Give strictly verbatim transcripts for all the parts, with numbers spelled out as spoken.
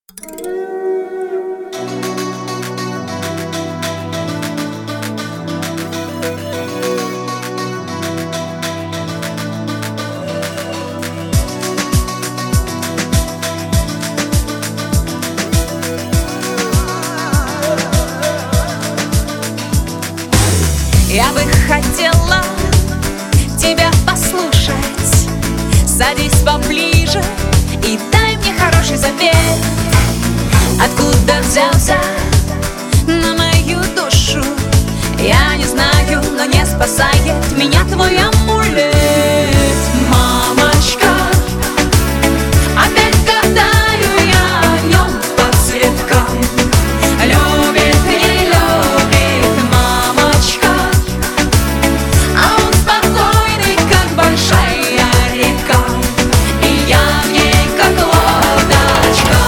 Я бы хотела тебя послушать. Садись поближе и дай мне хороший совет. Откуда взялся на мою душу, я не знаю, но не спасает меня твой амулет. Мамочка, опять гадаю я о нем по цветкам. Любит, не любит, мамочка, а он спокойный, как большая река, и я в ней, как лодочка.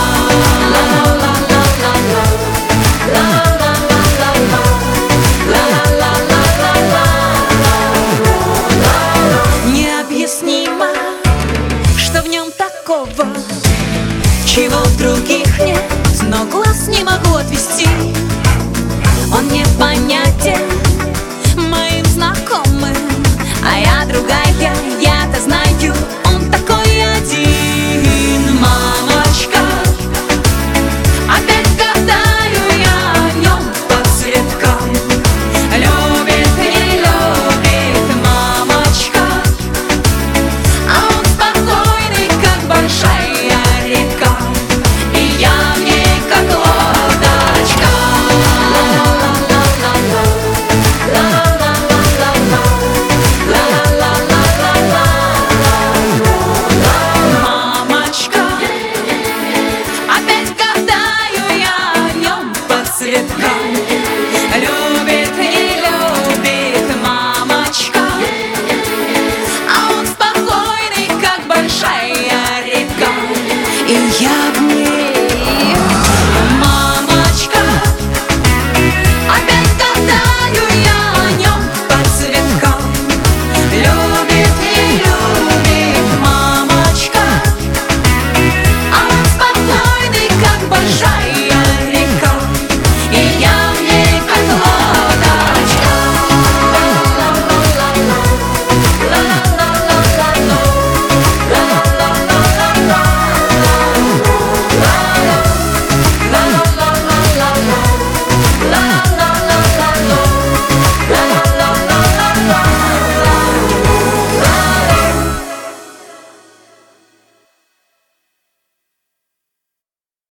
Необъяснимо, что в нем такого, чего в других нет, но глаз не могу отвести. Он непонятен моим знакомым, а я другая, я-то знаю, он такой один. Мамочка, опять гадаю я о нем по цветкам. Любит, не любит, мамочка, а он спокойный, как большая река, и я в ней, как лодочка. Мамочка, опять гадаю я о нем по цветкам. Любит, не любит, мамочка, а он спокойный, как большая река, и я в ней